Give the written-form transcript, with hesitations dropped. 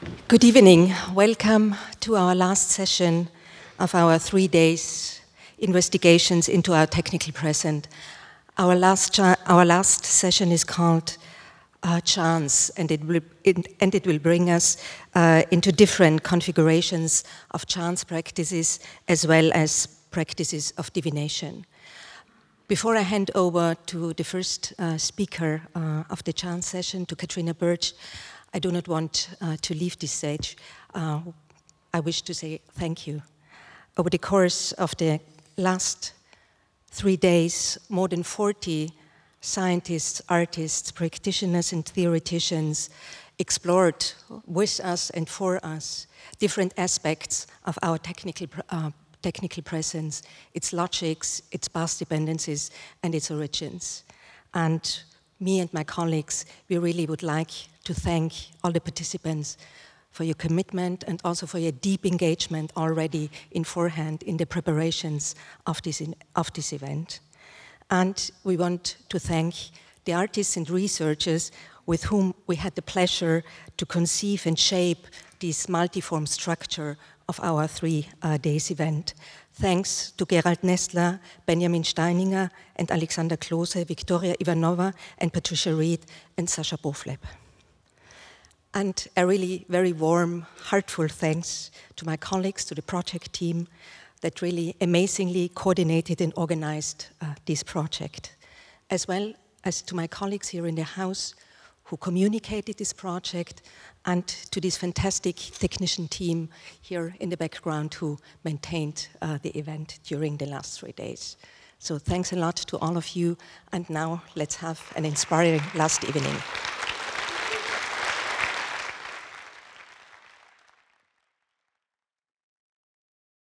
Good evening. Welcome to our last session of our 3 days investigations into our technical present. Our last session is called Chance, and it will bring us into different configurations of chance practices as well as practices of divination. Before I hand over to the first speaker of the chance session, to Katrina Birch, I do not want to leave this stage. I wish to say thank you. Over the course of the last 3 days, more than 40 scientists, artists, practitioners, and theoreticians explored with us and for us different aspects of our technical presence, its logics, its past dependencies, and its origins. And me and my colleagues, we really would like to thank all the participants for your commitment and also for your deep engagement already in forehand in the preparations of this event. And we want to thank the artists and researchers with whom we had the pleasure to conceive and shape this multiform structure of our 3 days event. Thanks to Gerald Nestler, Benjamin Steininger, and Alexander Klose, Victoria Ivanova, and Patricia Reed, and Sasha Bofleb. And a really very warm, heartful thanks to my colleagues, to the project team that really amazingly coordinated and organized this project, as well as to my colleagues here in the house who communicated this project, and to this fantastic technician team here in the background who maintained the event during the last 3 days. So thanks a lot to all of you, and now let's have an inspiring last evening.